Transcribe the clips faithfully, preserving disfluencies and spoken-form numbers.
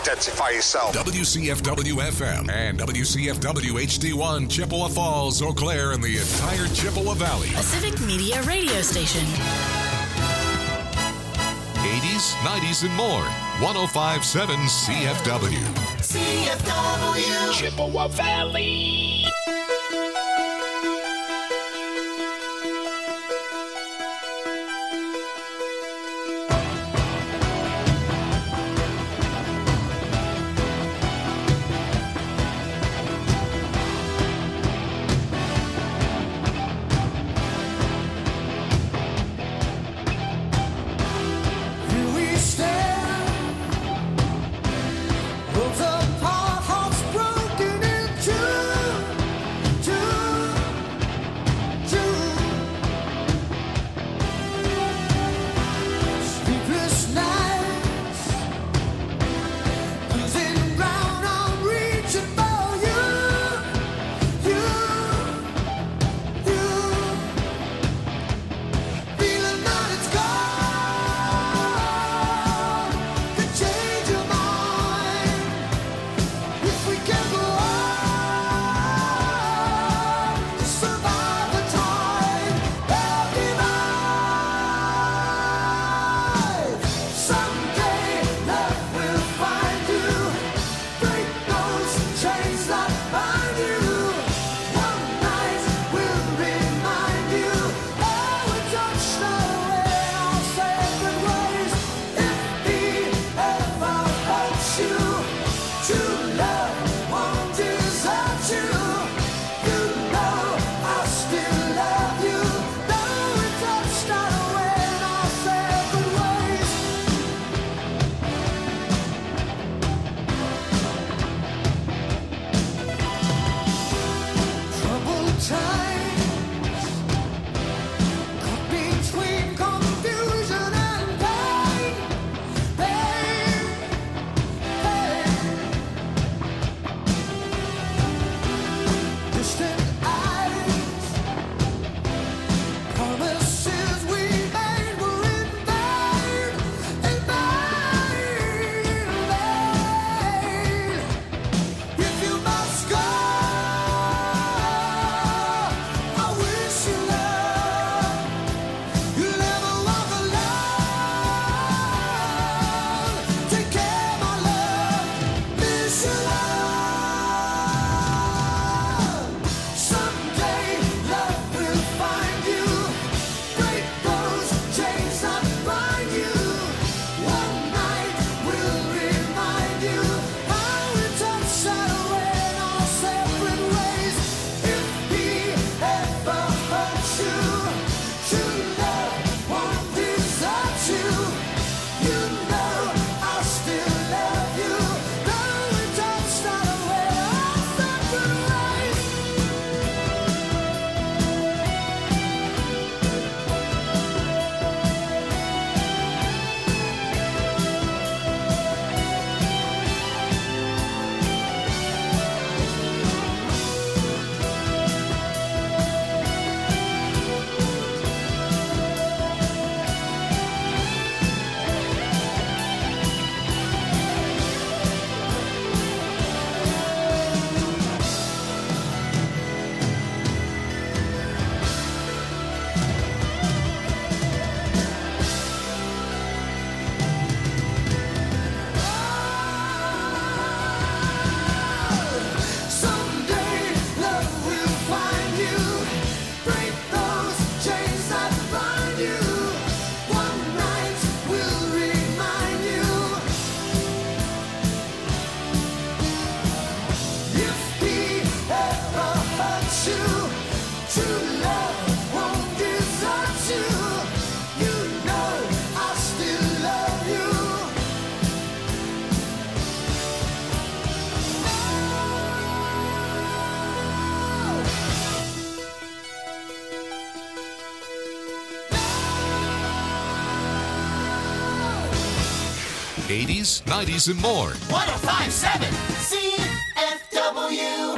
identify yourself. W C F W F M and W C F W H D one, Chippewa Falls, Eau Claire, and the entire Chippewa Valley. A Civic Media radio station. eighties, nineties, and more. one oh five point seven C F W. C F W. Chippewa Valley. eighties, nineties, and more. one oh five point seven C F W.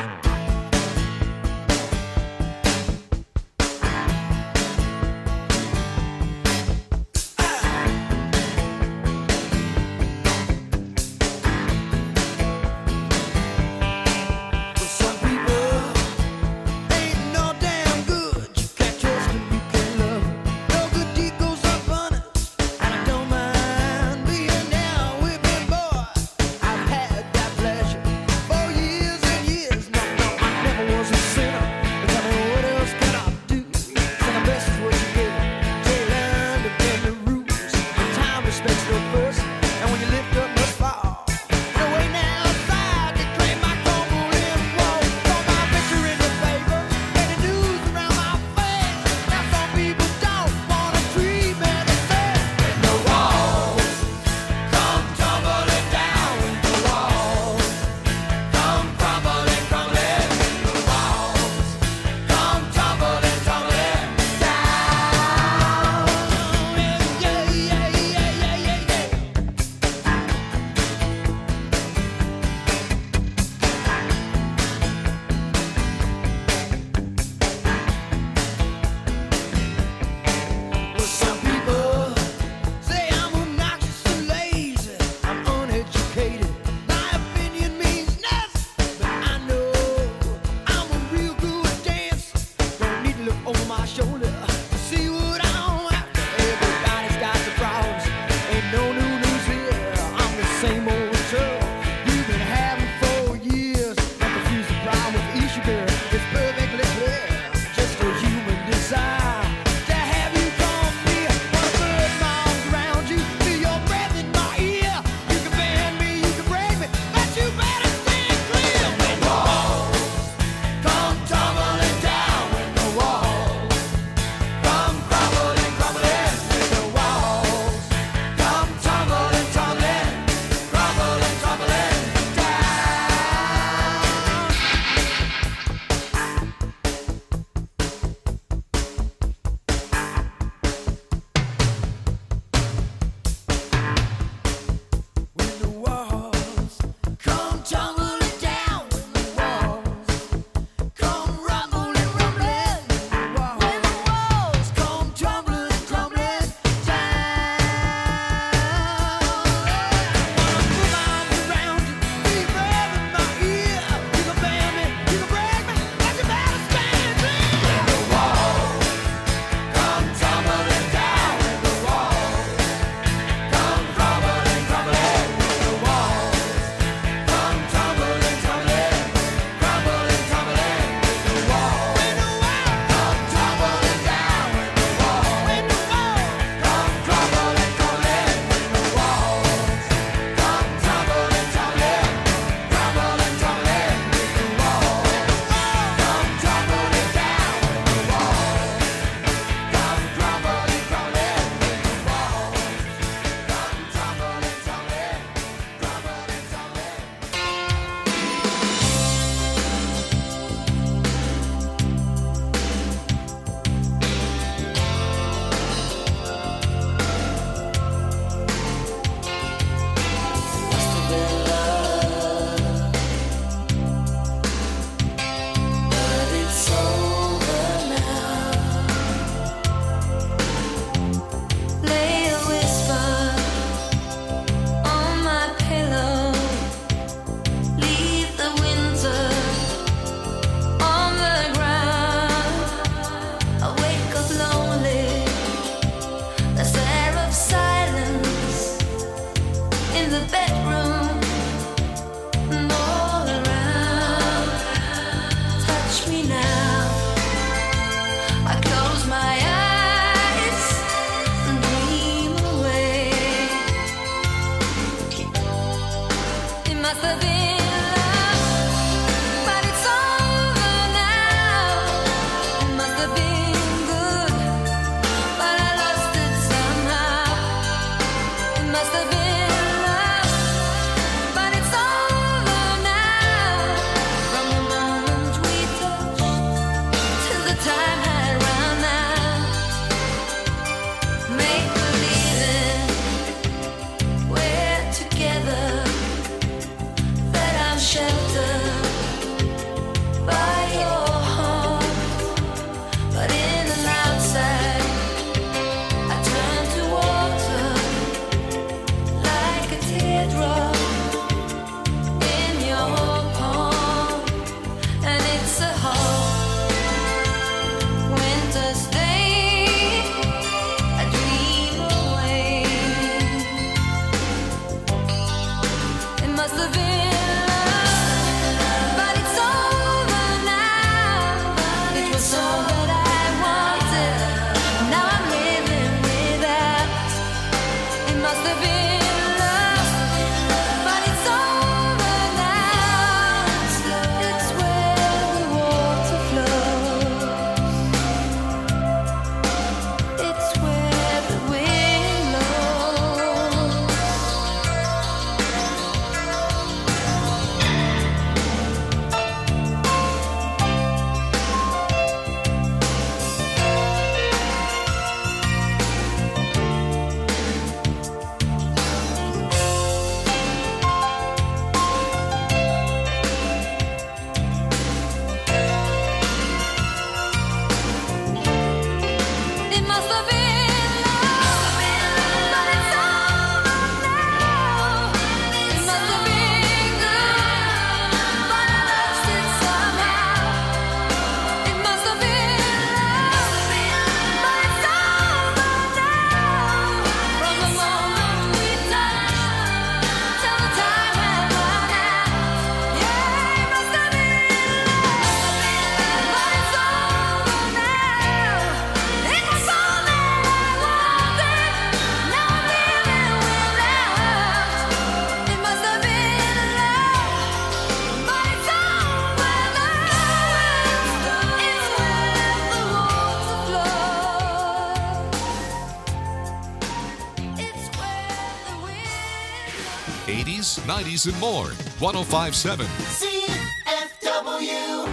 eighties, nineties, and more. one oh five point seven C F W.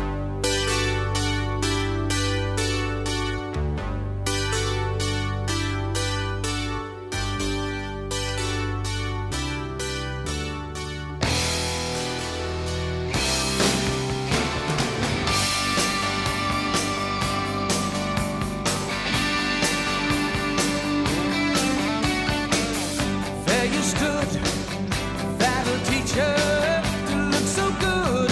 There you stood, that'll teach her to look so good.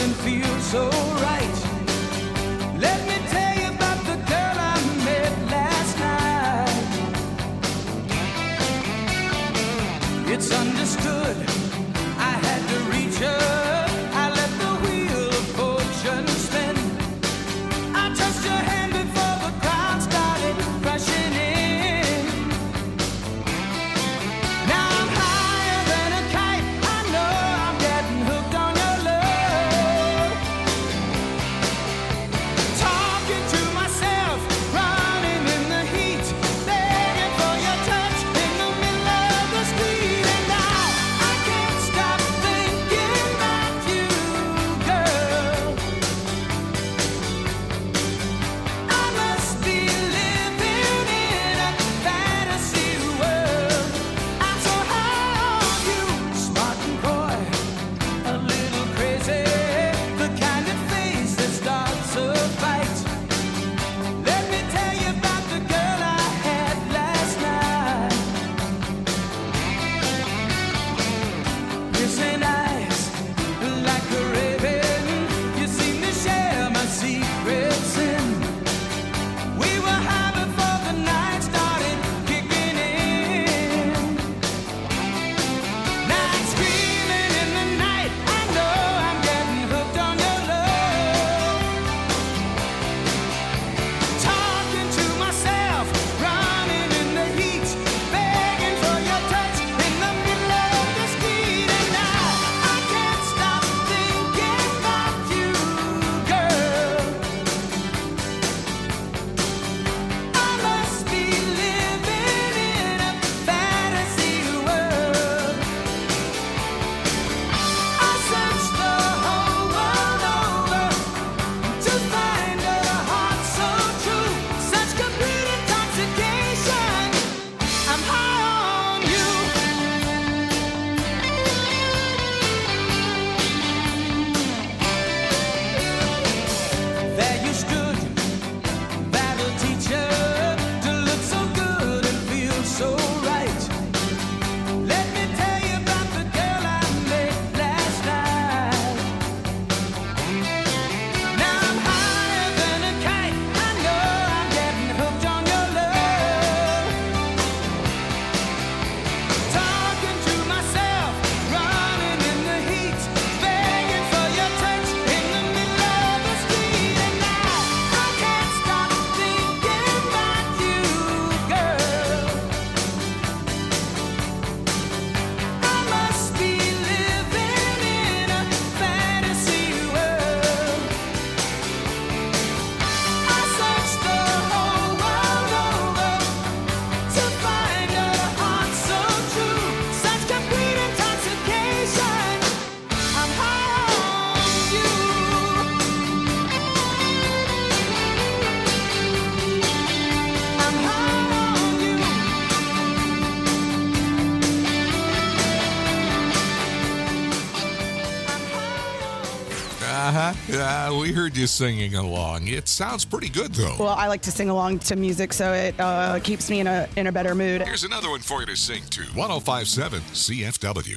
Uh-huh. Yeah, we heard you singing along. It sounds pretty good, though. Well, I like to sing along to music, so it uh, keeps me in a in a better mood. Here's another one for you to sing to. one oh five point seven C F W.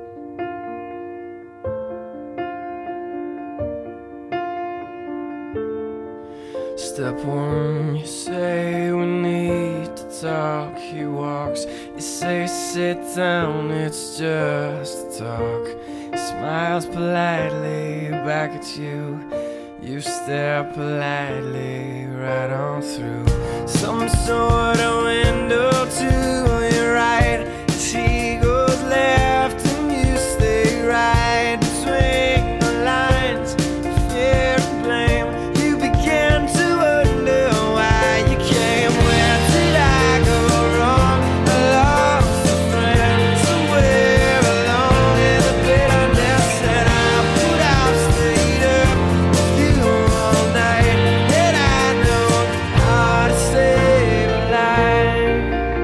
Step one, you say we need to talk. He walks, you say sit down, it's just talk. He smiles politely back at you. You stare politely right on through some sort of window to your right. As he goes left and you stay right between the lines of fear and blame. You begin to wonder why you came. Where did I go wrong? I lost a friend somewhere along in the bitterness, and I put out straight up with you all night. And I know how to save a life.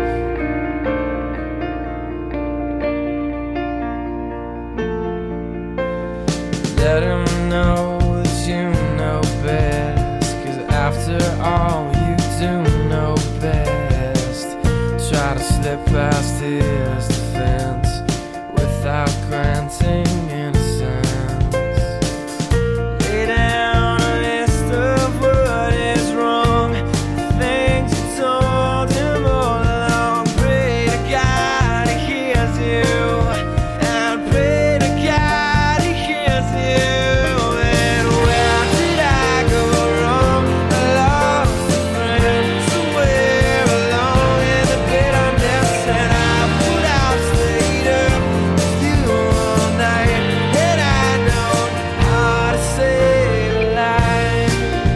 Let him know that you know best, 'cause after all you do know best. Try to slip past his defense without granting innocence. Lay down a list of what is wrong, the things you told him all along. Pray to God he hears you, and pray to God he hears you. And where did I go wrong? I lost a friend somewhere along in the bitterness, and I put out straight up with you all night. And I know how to save a life.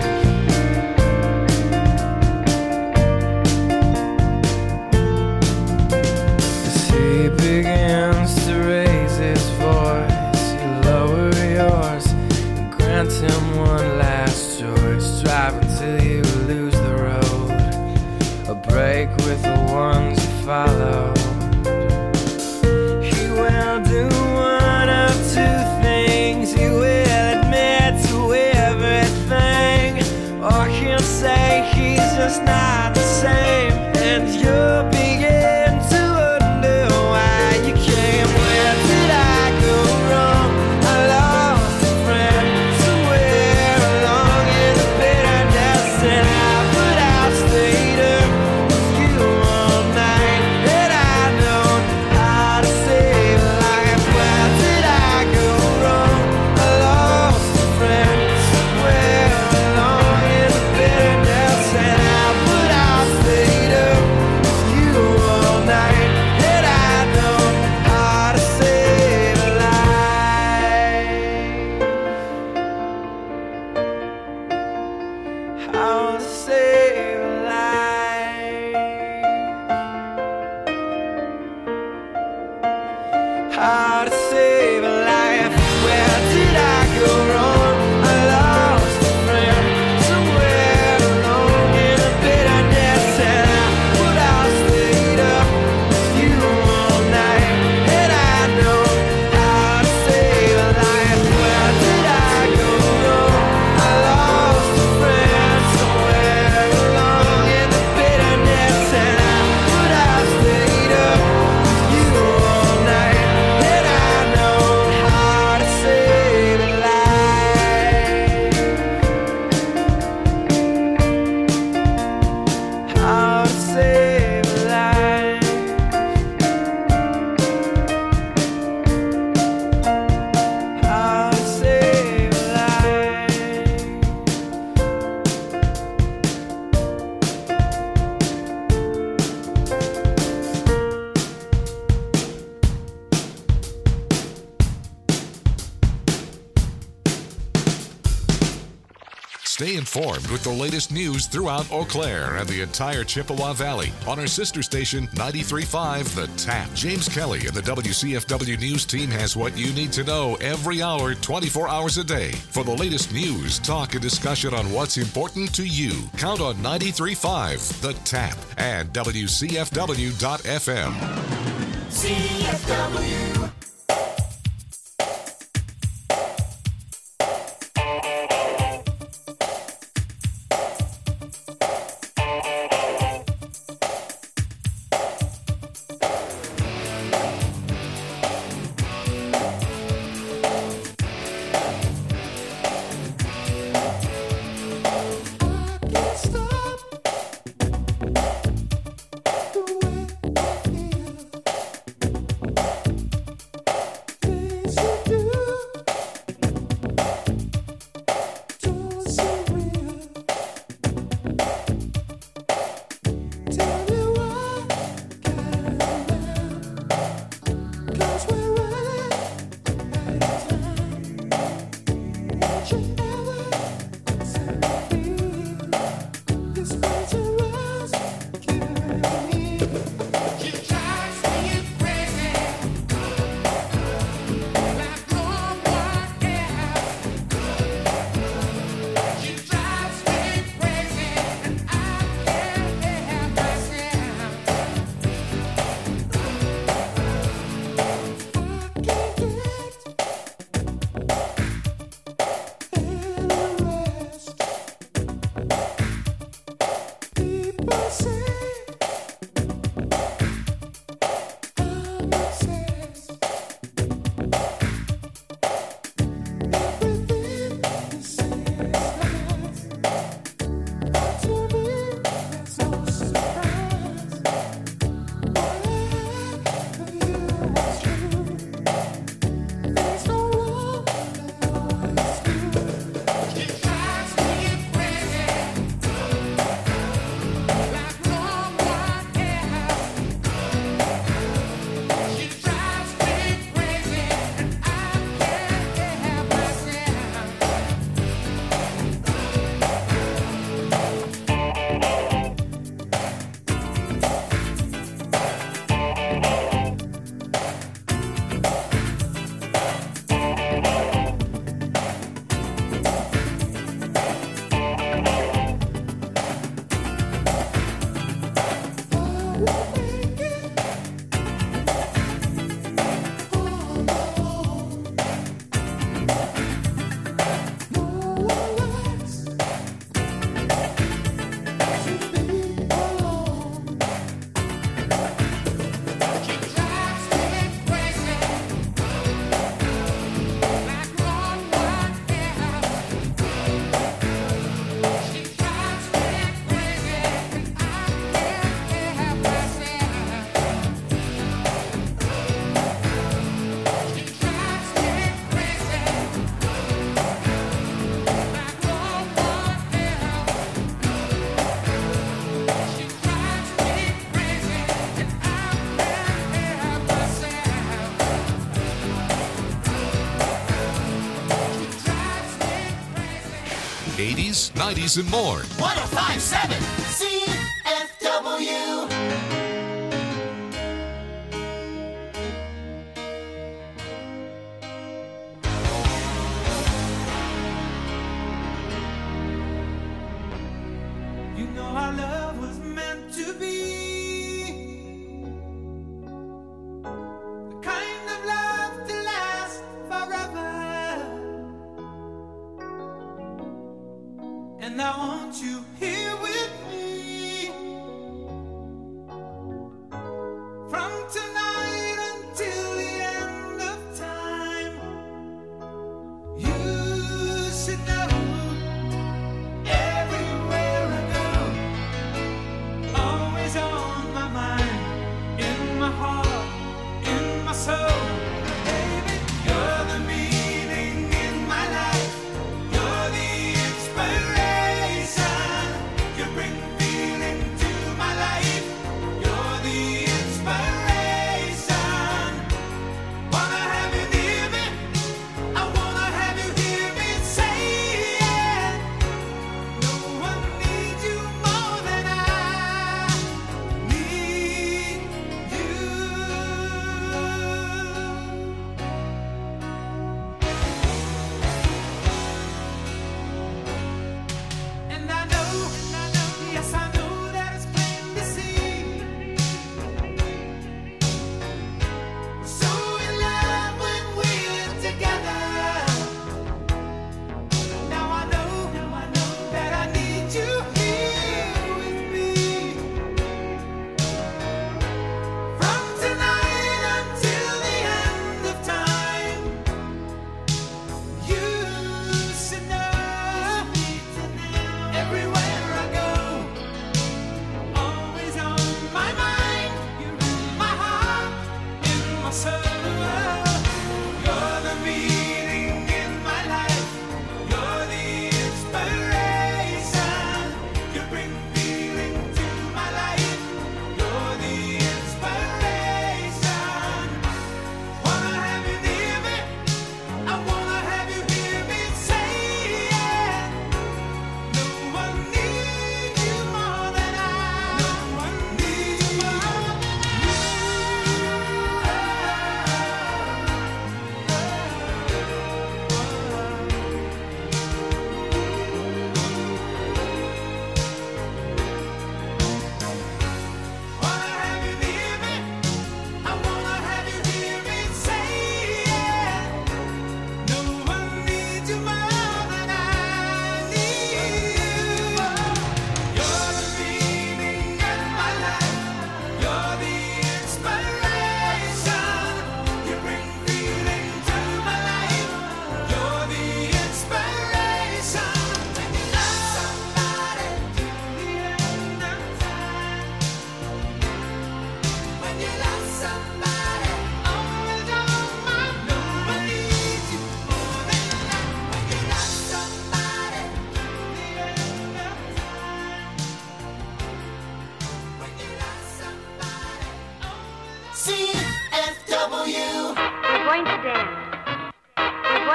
As he begins to raise his voice, you lower yours and grant him one last choice. Drive until you lose the road, a break with the ones you follow. He will do one of two things. He will admit to everything, or he'll say he's just not the same. And you'll begin to wonder why you came. Where did I go wrong? I lost a friend somewhere along in the bitterness, and I put out straight up with you all night. And I know how to save a life. Where did I go wrong? I lost a friend somewhere along in the bitterness, and I put out straight up with you all night. And I know how to save a life. How to save a life. How to save a life. Where did I go wrong? I lost a friend somewhere along in the bitterness, and I put out straight up with you all night. And I know how to save a life. Where did I go wrong? I lost a friend somewhere along in the bitterness, and I put out straight up with you all night. And I know how to save a life. How to save a life. How to save a life. Stay informed with the latest news throughout Eau Claire and the entire Chippewa Valley on our sister station, ninety-three point five The Tap. James Kelly and the W C F W News team has what you need to know every hour, twenty-four hours a day. For the latest news, talk, and discussion on what's important to you, count on ninety-three point five The Tap and W C F W dot F M. C F W. eighties, nineties, and more. one oh five point seven C F W. You know our love was meant to be the kind of love to last forever. And I want you here with me from tonight until the end of time. You should know everywhere I go, always on my mind, in my heart, in my soul. Baby, you're the meaning in my life. You're the inspiration. You bring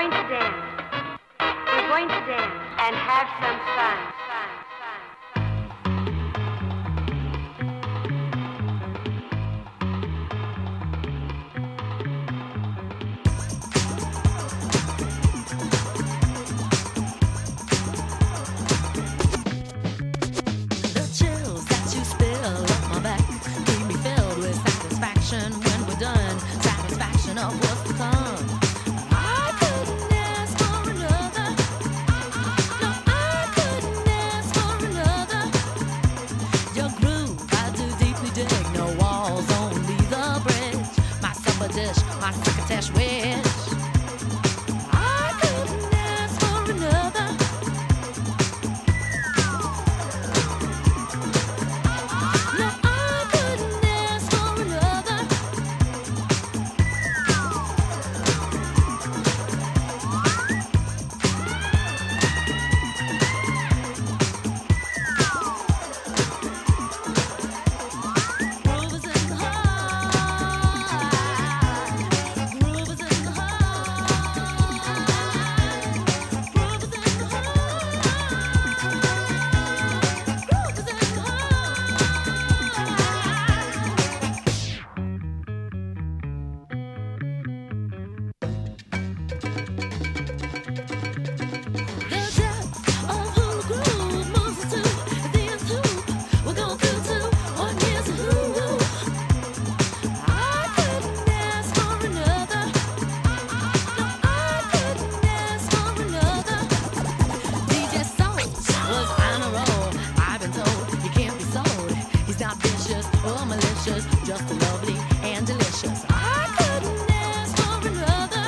going to dance. We're going to dance and have some fun. Fun, fun. The chills that you spill up my back keep me filled with satisfaction when we're done. Satisfaction of what's to come. I couldn't ask for another. No, I couldn't ask for another. Your groove, I do deeply dig. No walls, only the bridge. My supper dish, my succotash wish. I couldn't ask for another. No, I couldn't ask for another. Groove is in the heart. Groove is in the heart. Groove is in the heart. Groove is in the heart. The depth of who the groove moves us to the nth hoop. We're going through to one year's who. I couldn't ask for another. No, I couldn't ask for another. D J Soul was on a roll. I've been told he can't be sold. He's not vicious or malicious, just lovely and delicious. I couldn't ask for another.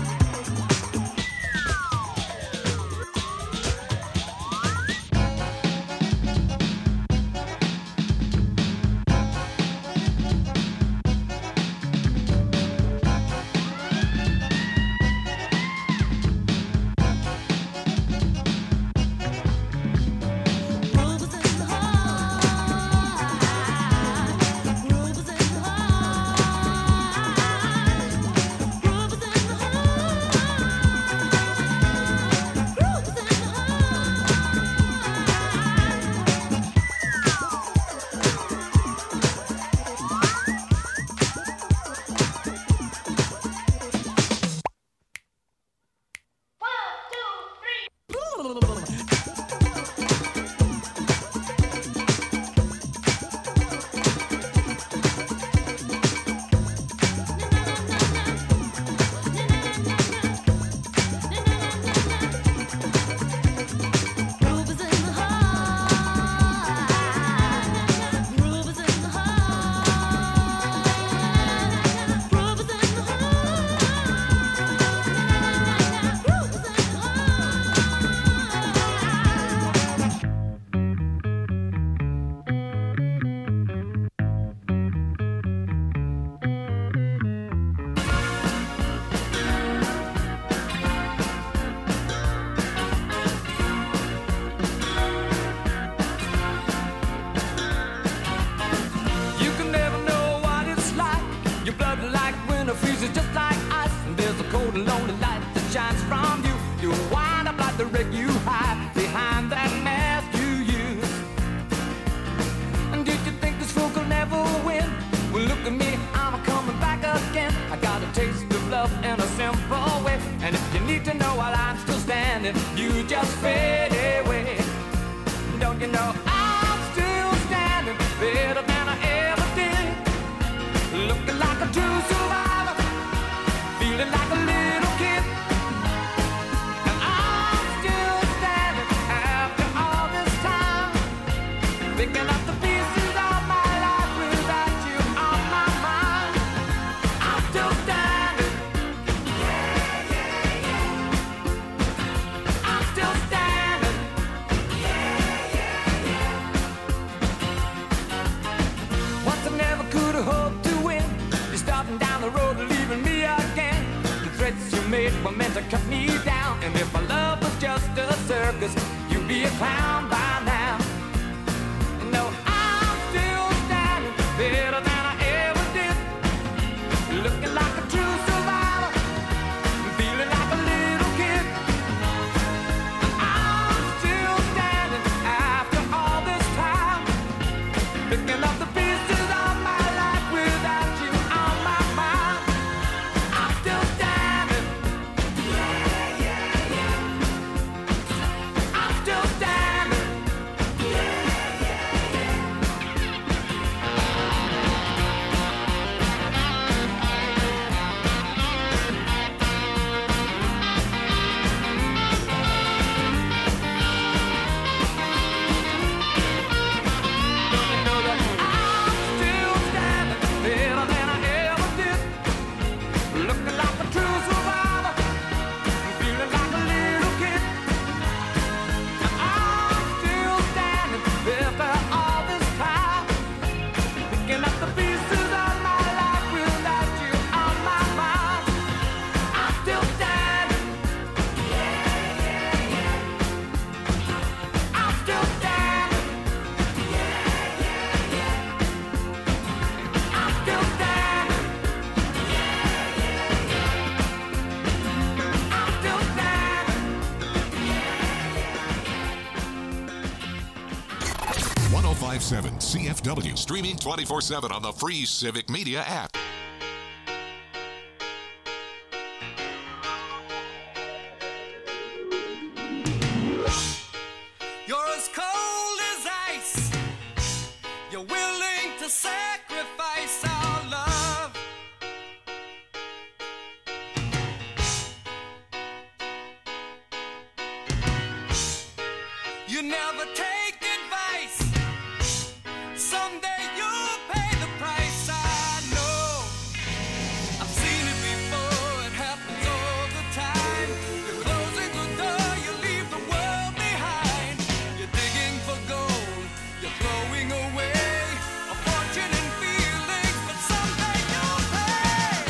Groove is in the heart. Groove is in the heart. Groove is in the heart. Groove is in the Groove is in the heart. Groove is in the heart. Groove is in the heart. Groove is in the You can never know what it's like. Your blood like winter freezes just like ice. And there's a cold and lonely light that shines from you. You wind up like the wreck you hide behind that mask you use. And did you think this fool could never win? Well, look at me, I'm coming back again. I got a taste of love in a simple way. And if you need to know while I'm still standing, you just fade away. Don't you know I'm still standing better than I ever did? Looking like a true survivor, feeling like a little kid. And I'm still standing after all this time, picking up the pieces of my life without you on my mind. I'm still standing. Yeah, yeah, yeah. I'm still standing. Yeah, yeah, yeah. Once I never could have hoped to win. You're starting down the road, leaving me again. The threats you made were meant to cut me down. And if my love was just a circus, you'd be a clown by now. No, I'm still standing better than I ever did. Looking like a true survivor, feeling like a little kid. five C F W. Streaming twenty-four seven on the free Civic Media app. You're as cold as ice. You're willing to sacrifice our love. You never take advice. Someday you'll pay the price. I know. I've seen it before. It happens all the time. You're closing the door. You leave the world behind. You're digging for gold. You're throwing away a fortune and feelings. But someday you'll pay.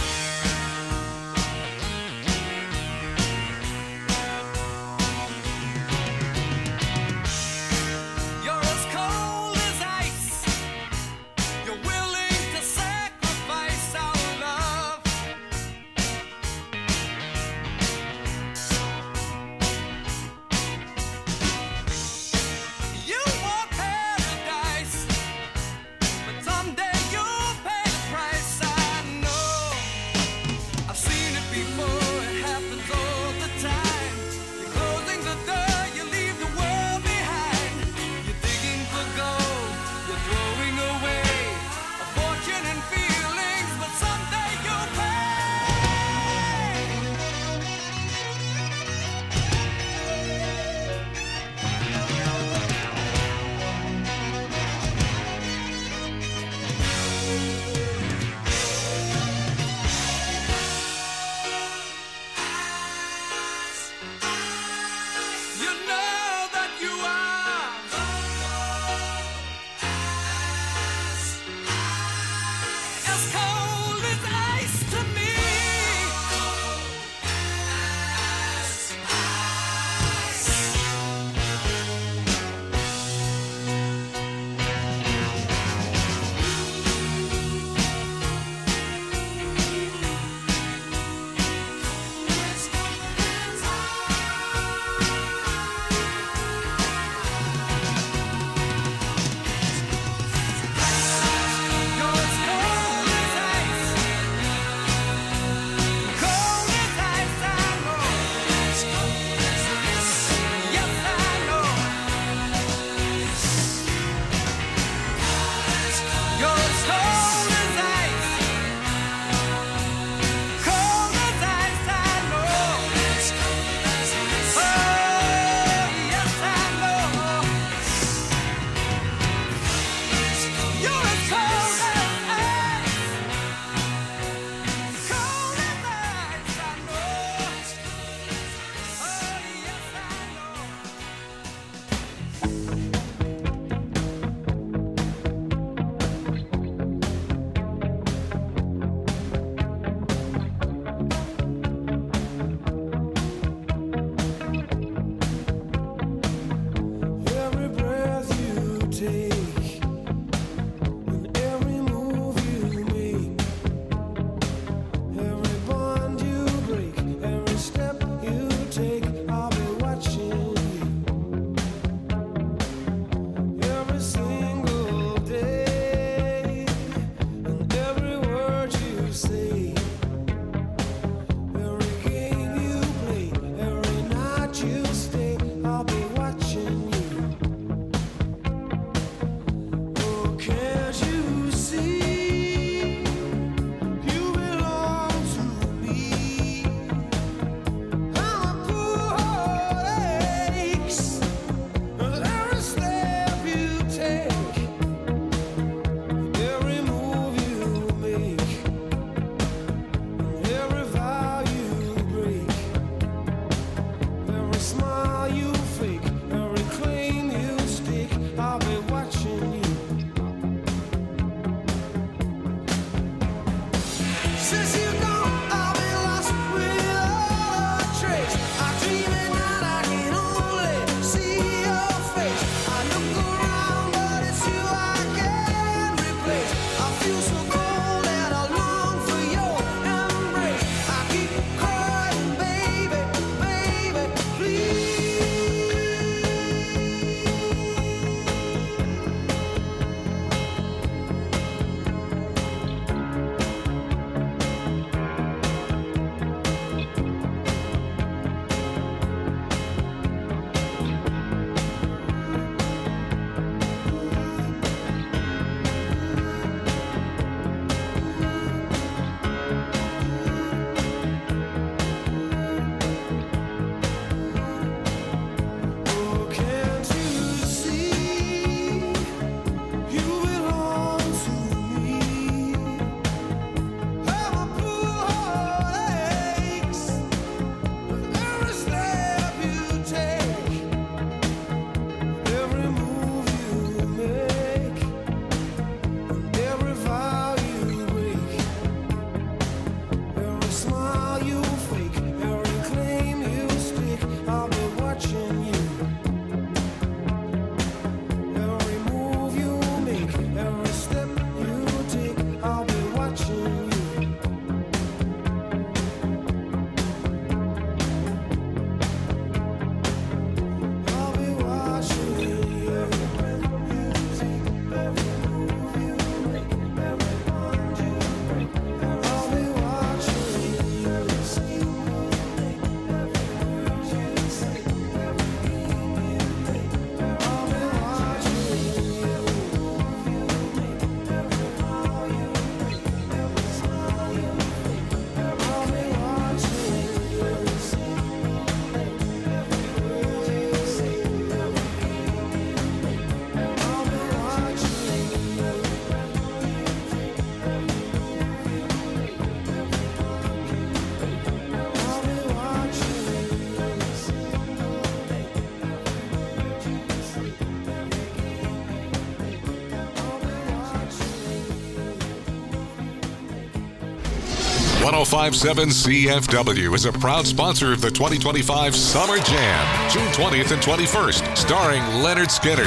one oh five point seven C F W is a proud sponsor of the twenty twenty-five Summer Jam, June twentieth and twenty-first, starring Leonard Skinner,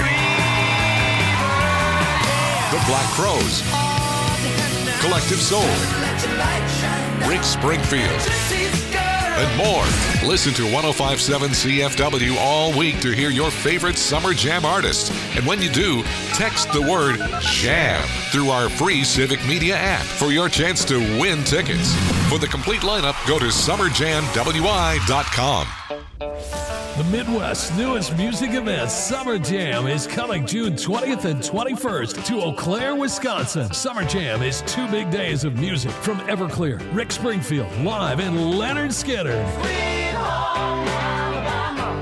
The Black Crowes, Collective Soul, Rick Springfield, and more. Listen to one oh five point seven C F W all week to hear your favorite Summer Jam artists. And when you do, text the word JAM through our free Civic Media app for your chance to win tickets. For the complete lineup, go to summer jam w i dot com. The Midwest's newest music event, Summer Jam, is coming June twentieth and twenty-first to Eau Claire, Wisconsin. Summer Jam is two big days of music from Everclear, Rick Springfield, live, and Leonard Skinner. Sweet home Alabama,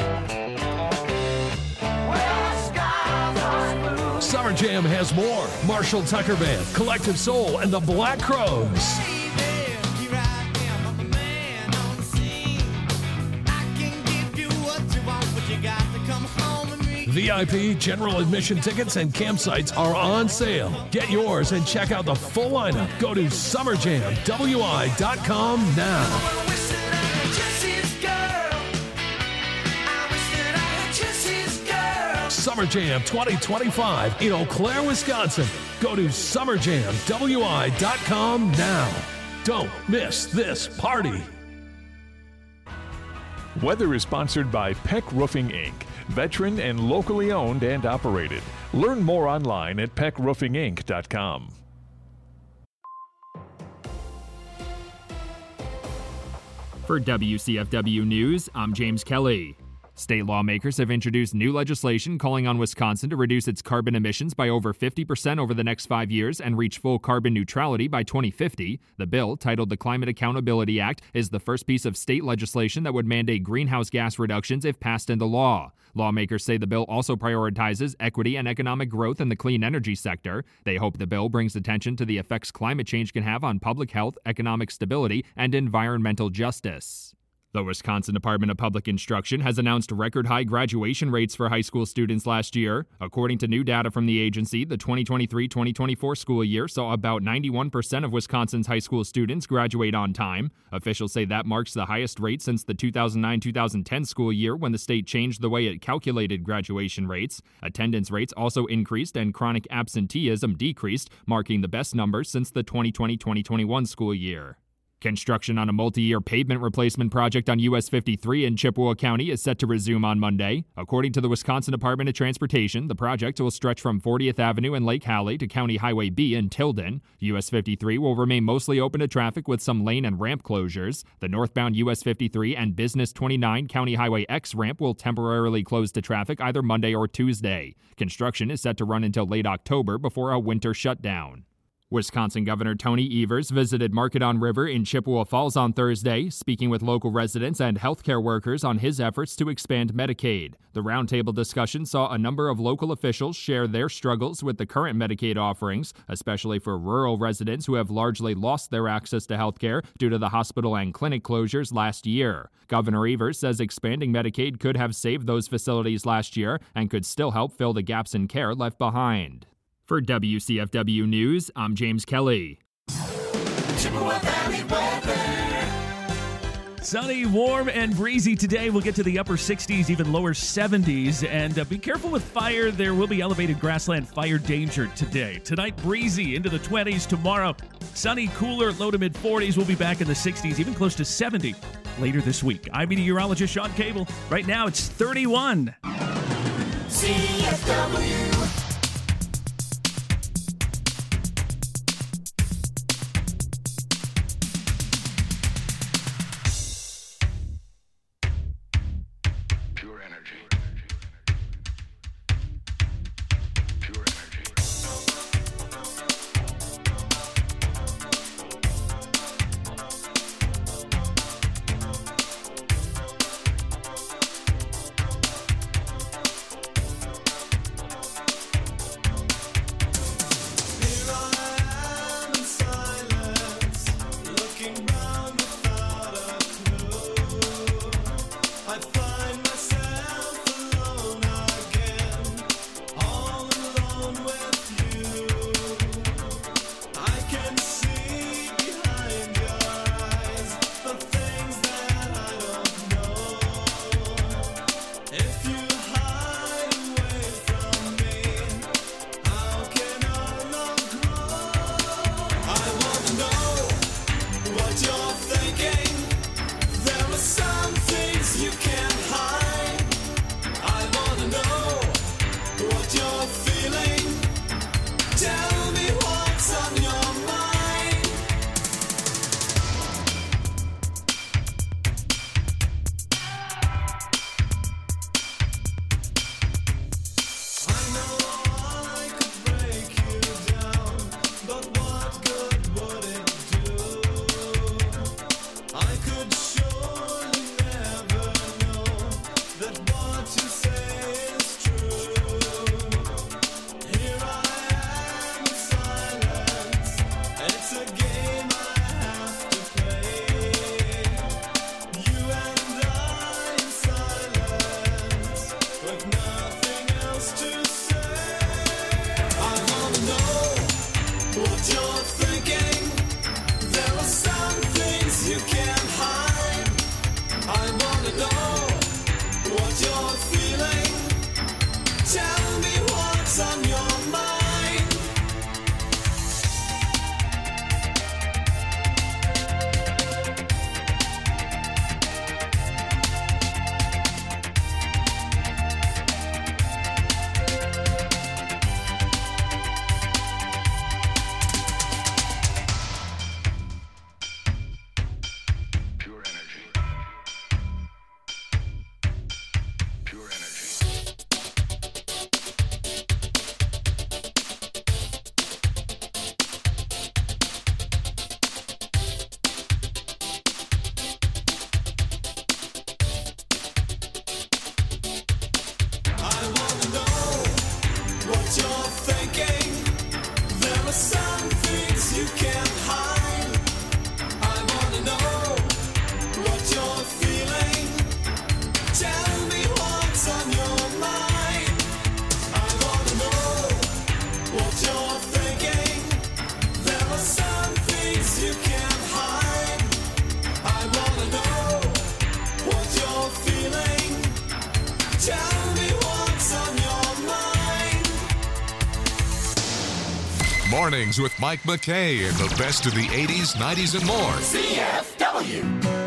where the skies are blue. Summer Jam has more. Marshall Tucker Band, Collective Soul, and the Black Crowes. V I P, general admission tickets, and campsites are on sale. Get yours and check out the full lineup. Go to summer jam w i dot com now. Summer Jam twenty twenty-five in Eau Claire, Wisconsin. Go to summer jam w i dot com now. Don't miss this party. Weather is sponsored by Peck Roofing, Incorporated. Veteran and locally owned and operated. Learn more online at peck roofing inc dot com. For W C F W News, I'm James Kelly. State lawmakers have introduced new legislation calling on Wisconsin to reduce its carbon emissions by over fifty percent over the next five years and reach full carbon neutrality by twenty fifty. The bill, titled the Climate Accountability Act, is the first piece of state legislation that would mandate greenhouse gas reductions if passed into law. Lawmakers say the bill also prioritizes equity and economic growth in the clean energy sector. They hope the bill brings attention to the effects climate change can have on public health, economic stability, and environmental justice. The Wisconsin Department of Public Instruction has announced record-high graduation rates for high school students last year. According to new data from the agency, the twenty twenty-three twenty twenty-four school year saw about ninety-one percent of Wisconsin's high school students graduate on time. Officials say that marks the highest rate since the two thousand nine two thousand ten school year, when the state changed the way it calculated graduation rates. Attendance rates also increased and chronic absenteeism decreased, marking the best numbers since the twenty twenty twenty twenty-one school year. Construction on a multi-year pavement replacement project on U S fifty-three in Chippewa County is set to resume on Monday. According to the Wisconsin Department of Transportation, the project will stretch from fortieth Avenue in Lake Hallie to County Highway B in Tilden. U S fifty-three will remain mostly open to traffic with some lane and ramp closures. The northbound U S fifty-three and Business twenty-nine County Highway X ramp will temporarily close to traffic either Monday or Tuesday. Construction is set to run until late October before a winter shutdown. Wisconsin Governor Tony Evers visited Market on River in Chippewa Falls on Thursday, speaking with local residents and healthcare workers on his efforts to expand Medicaid. The roundtable discussion saw a number of local officials share their struggles with the current Medicaid offerings, especially for rural residents who have largely lost their access to healthcare due to the hospital and clinic closures last year. Governor Evers says expanding Medicaid could have saved those facilities last year and could still help fill the gaps in care left behind. For W C F W News, I'm James Kelly. Chippewa Valley weather. Sunny, warm, and breezy today. We'll get to the upper sixties, even lower seventies. And uh, be careful with fire. There will be elevated grassland fire danger today. Tonight, breezy into the twenties. Tomorrow, sunny, cooler, low to mid forties. We'll be back in the sixties, even close to seventy later this week. I'm meteorologist Sean Cable. Right now, it's thirty-one. C F W. I find myself what you're feeling. Tell me what's on your mind. What you're thinking, there are some things you can't hide. I wanna know what you're feeling. Tell me what's on your mind. I wanna know what you're thinking. There are some things you can't hide. I wanna know what you're feeling. Tell me what's on your mind. Mornings with Mike McKay and the best of the eighties, nineties, and more. C F W.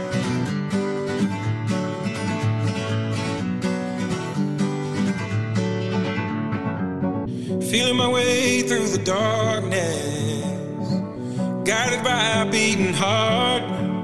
Feeling my way through the darkness, guided by a beating heart.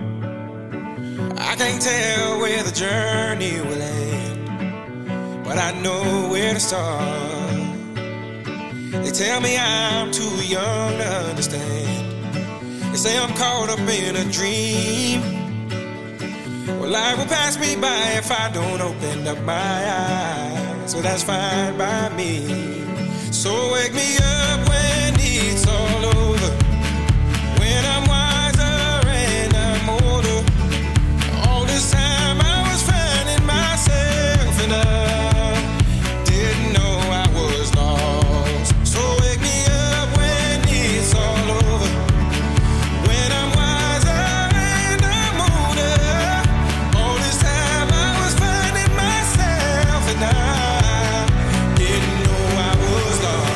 I can't tell where the journey will end, but I know where to start. They tell me I'm too young to understand. They say I'm caught up in a dream. Well, life will pass me by if I don't open up my eyes. So that's fine by me. So wake me up when it's all over, when I'm wiser and I'm older. All this time I was finding myself and I didn't know I was lost. So wake me up when it's all over, when I'm wiser and I'm older. All this time I was finding myself and I didn't know I was lost.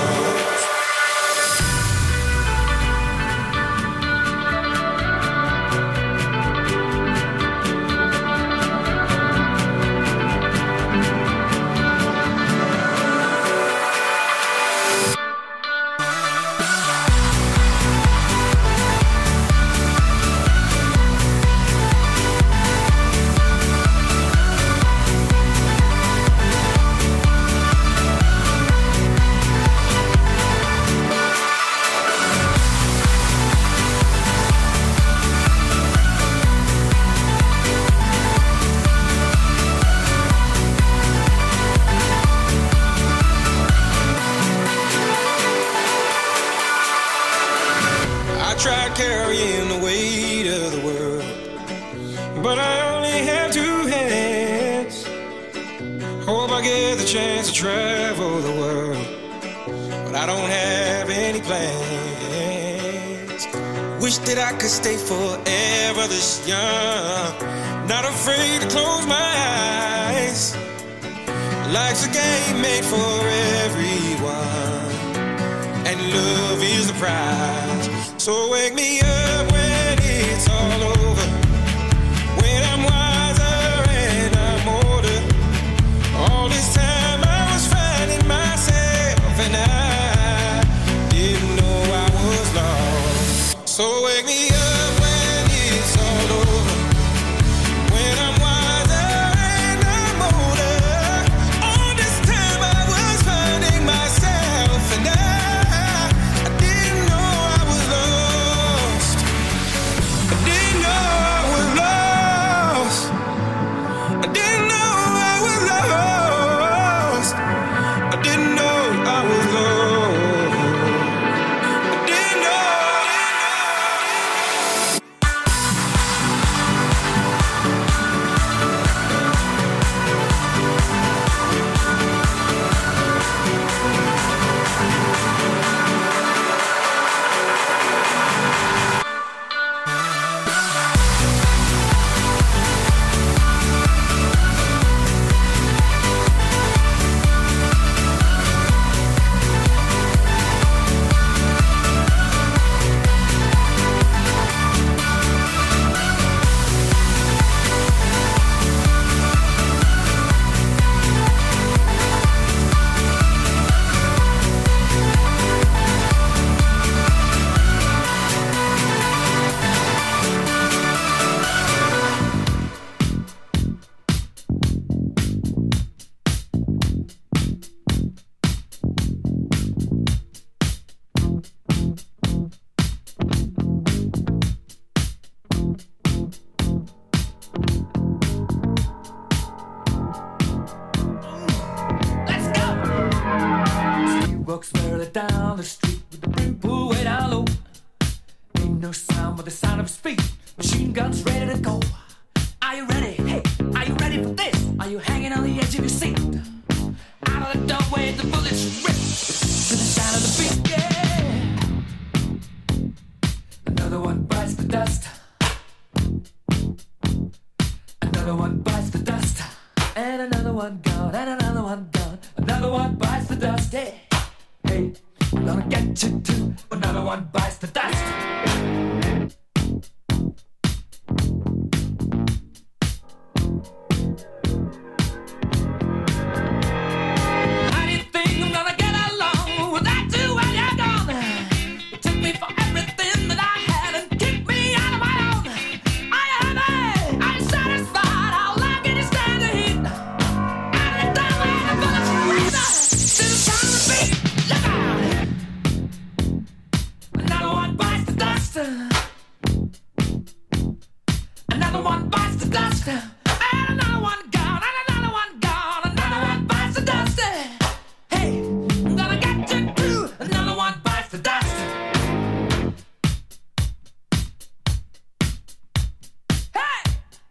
I tried carrying the weight of the world, but I only have two hands. Hope I get the chance to travel the world, but I don't have any plans. Wish that I could stay forever this young, not afraid to close my eyes. Life's a game made for everyone, and love is the prize. So wake me up when it's all over, when I'm wiser and I'm older. All this time I was finding myself and I didn't know I was lost. So wake me up when it's all over, when I'm wiser and I'm older. All this time I was finding myself and I I didn't know I was lost. walks merrily down the street with the brim pulled way down low. Ain't no sound but the sound of his feet. Machine guns ready to go. Are you ready? Hey, are you ready for this? Are you hanging on the edge of your seat? Out of the doorway, the bullets rip to the sound of the beat. Yeah. Another one bites the dust. Another one bites the dust. And another one gone. And another one gone. Another one bites the dust. Hey, hey, I'm gonna get you too. Another one bites the dust. How do you think I'm gonna get along without you when you're gone? You took me for everything that I had and kicked me out of my own. Are you happy? Are you satisfied? How long can you stand the heat? Out of the doorway, the bullets razor to the sound of the beat. Look out! Another one bites the dust. Another one bites the dust. And another one gone. And another one gone. Another one bites the dust. Hey, I'm gonna get you too. Another one bites the dust. Hey!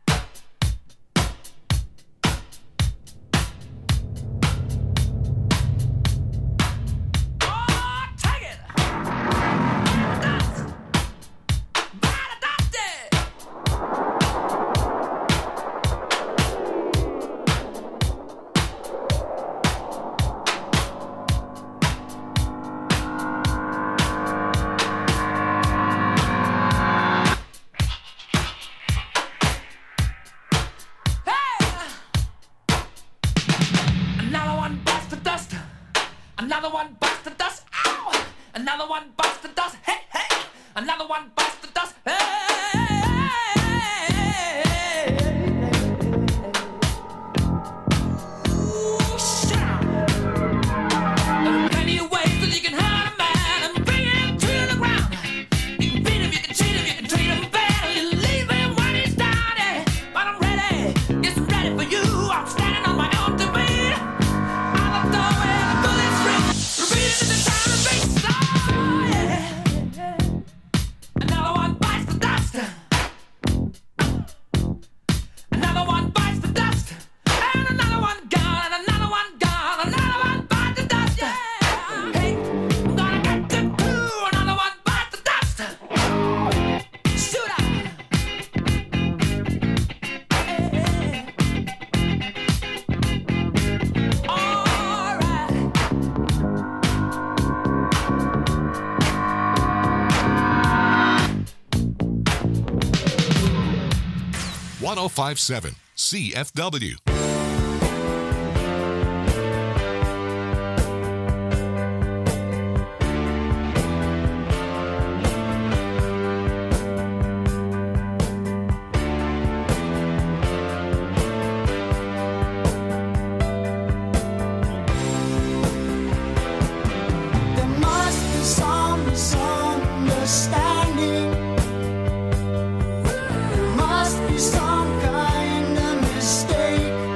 Oh, take it! Dust! By the dusty! Another one bites the dust. Another one bites the dust. Ow! Another one bites the dust. Hey, hey! Another one bites the dust. Hey! Ooh, shut up. There are plenty of ways that you can hurt a man and bring him to the ground. You can beat him, you can cheat him, you can treat him bad, or you leave him when he's down. Yeah. But I'm ready, yes, I'm ready for you. I'm standing on my own two feet. Out the doorway, the bullets ring, repeating the sound of beats. Oh, yeah. Another one bites the dust. Another one bites the dust. And another one gone. And another one gone. Another one bites the dust. Yeah. Hey, I'm gonna get you too. Another one bites the dust. Shoot up. All right. one oh five point seven C F W. There must be some misunderstanding. There must be some kind of mistake.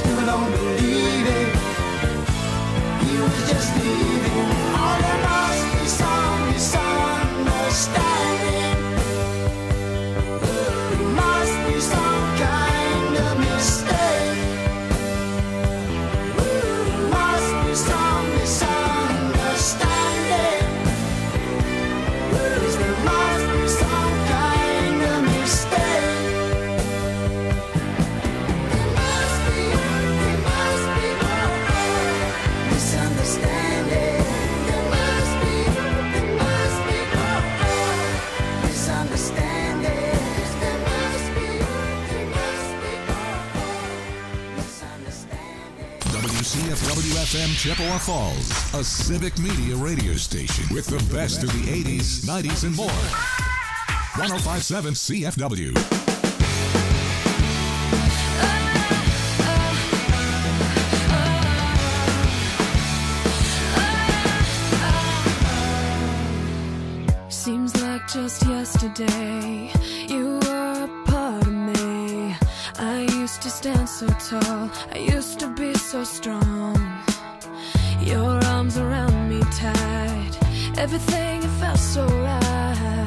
still don't believe it. He was just leaving. Oh, there must be some misunderstanding. There must be some kind of mistake. There must be some misunderstanding. Yes, there must be some kind of mistake. There must be, there must be misunderstanding. There must be, there must be misunderstanding. There must be, there must be misunderstanding. W C F W F M Chippewa Falls, a civic media radio station with the best of the eighties, nineties, and more. one oh five point seven C F W. Seems like just yesterday you were a part of me. I used to stand so tall, I used to be so strong. Your arms around me tight, everything it felt so right.